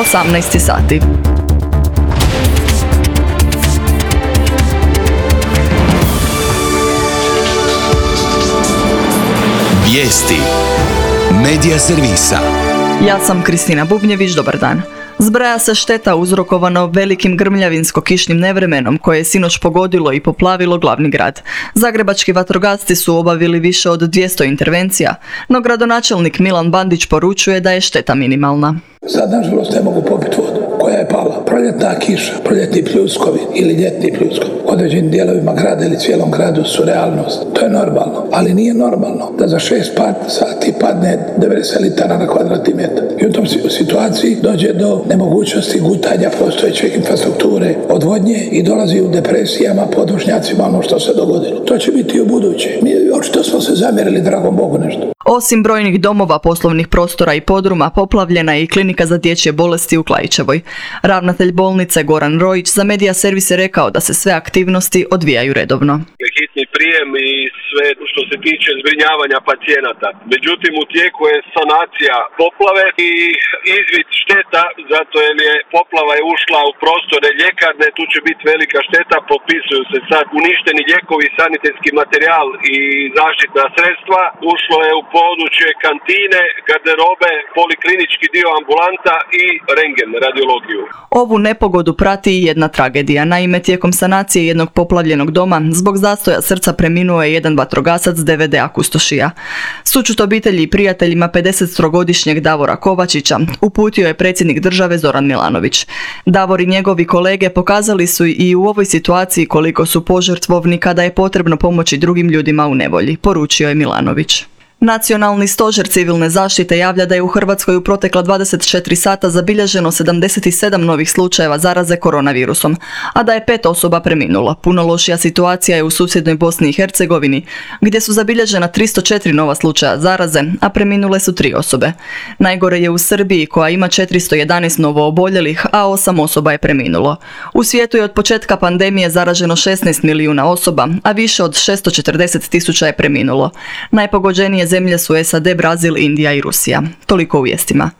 18 sati. Vijesti Medija servisa. Ja sam Kristina Bubnjević, dobar dan. Zbraja se šteta uzrokovano velikim grmljavinsko-kišnim nevremenom koje je sinoć pogodilo i poplavilo glavni grad. Zagrebački vatrogasci su obavili više od 200 intervencija, no gradonačelnik Milan Bandić poručuje da je šteta minimalna. Sad, nažalost, ne mogu popiti vodu koja je pala. Proljetna kiša, proljetni pljuskovi ili ljetni pljuskovi u određenim dijelovima grada ili cijelom gradu su realnost. To je normalno, ali nije normalno da za 6 sati padne 90 litara na kvadratni metar. I u tom situaciji dođe do nemogućnosti gutanja postojeće infrastrukture, odvodnje i dolazi u depresijama, podvožnjacima ono što se dogodilo. To će biti i u buduće. Mi očito smo se zamjerili, dragom Bogu, nešto. Osim brojnih domova, poslovnih prostora i podruma, poplavljena je i klinika za dječje bolesti u Klaićevoj. Ravnatelj bolnice Goran Rojić za Medija servis je rekao da se sve aktivnosti odvijaju redovno. Hitni prijem i sve što se tiče zbrinjavanja pacijenata. Međutim, u tijeku je sanacija poplave i izvid šteta, zato jer je poplava je ušla u prostore ljekarne, tu će biti velika šteta, popisuju se sad uništeni lijekovi, sanitetski materijal i zaštitna sredstva. Ušlo je u područje kantine, garderobe, poliklinički dio ambulanta i rentgen, radiologiju. Ovu nepogodu prati i jedna tragedija. Naime, tijekom sanacije jednog poplavljenog doma, zbog zastoja srca preminuo je jedan vatrogasac DVD-a kustošija. Sućut obitelji i prijateljima 53-godišnjeg Davora Kovačića uputio je predsjednik države Zoran Milanović. Davor i njegovi kolege pokazali su i u ovoj situaciji koliko su požrtvovni kada je potrebno pomoći drugim ljudima u nevolji, poručio je Milanović. Nacionalni stožer civilne zaštite javlja da je u Hrvatskoj u protekla 24 sata zabilježeno 77 novih slučajeva zaraze koronavirusom, a da je 5 osoba preminulo. Puno lošija situacija je u susjednoj Bosni i Hercegovini, gdje su zabilježena 304 nova slučaja zaraze, a preminule su 3 osobe. Najgore je u Srbiji, koja ima 411 novo oboljelih, a 8 osoba je preminulo. U svijetu je od početka pandemije zaraženo 16 milijuna osoba, a više od 640.000 je preminulo. Najpogođenije zemlje su SAD, Brazil, Indija i Rusija. Toliko u vijestima.